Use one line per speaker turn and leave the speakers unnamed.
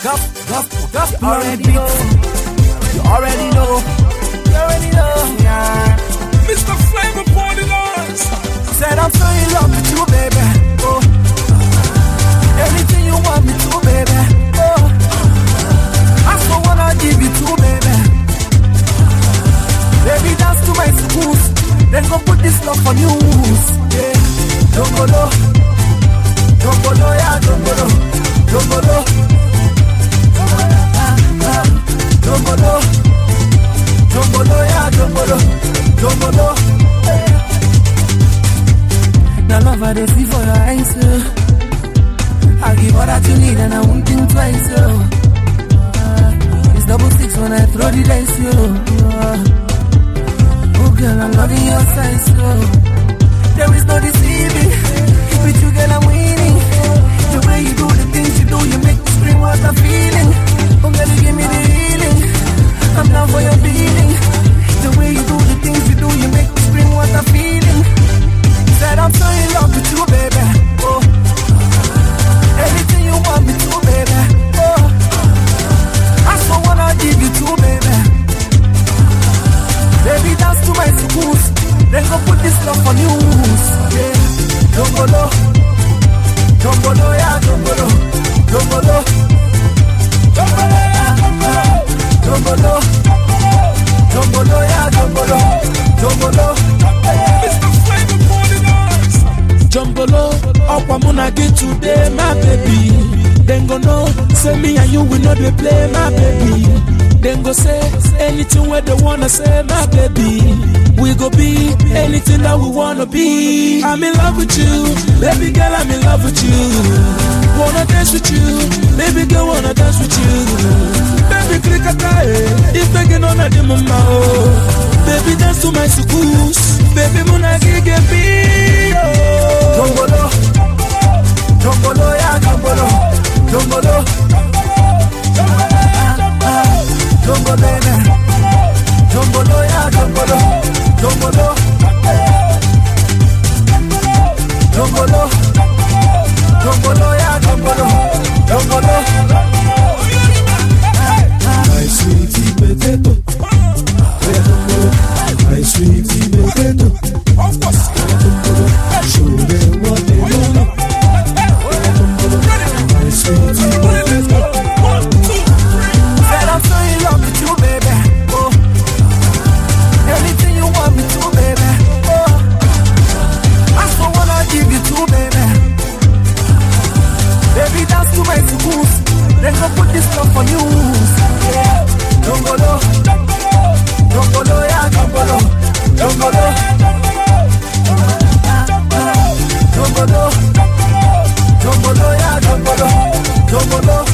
You already know. You already know. You already know. Yeah.
Mr. Flavor Party Lines.
Said I'm so in love with you, baby. Oh. Anything you want me to, baby. Oh. I so wanna give you to, baby. Baby, dance to my schools. Then go put this love on news. Yeah. Jongolo. Jongolo, yeah, jongolo. Jongolo. Jongolo. Jongolo, yeah, jongolo. Jongolo. Now love I see for your eyes, I give all that you need and I won't think twice, it's 66 when I throw the dice, oh girl, I'm loving your size, there is no deceiving. With you, girl, I'm winning. The way you do the things you do, you make me scream what I'm feeling. Oh girl, you give me the healing. I'm down for your feeling. The way you do the things you do, you make me scream what I'm feeling. Said I'm so in love with you, baby. Oh, anything you want me to, baby. Oh, I so wanna give you to, baby. Baby, dance to my schools. Then go put this love on news. Yeah, jongolo, jongolo, yeah, jongolo, jongolo, jongolo, jongolo, jongolo, yeah, jongolo, jongolo.
Jumbolo, up I'm gonna get today, my baby. Then go know, say me and you will not be play, my baby. Then go say anything where they wanna say, my baby. We go be anything that we wanna be. I'm in love with you, baby girl, I'm in love with you. Wanna dance with you, baby girl, wanna dance with you. Baby click a tie, if I get on a mama, baby dance to my schools, baby muna gige be.
Jongolo, jongolo, yeah, jongolo, jongolo, jongolo, baby, jongolo, yeah, jongolo, jongolo, jongolo, jongolo, yeah, jongolo, jongolo.
My sweetie potato, my sweetie potato. Show them what they know. My sweetie potato.
Said I'm so in love with you, baby. Oh, anything you want me to, baby. Oh, I so wanna give you to, baby. Baby, dance to my schools. Then go put this love on news. Yeah, jongolo, jongolo, yeah, jongolo, jongolo, jongolo, jongolo, yeah, jongolo, jongolo.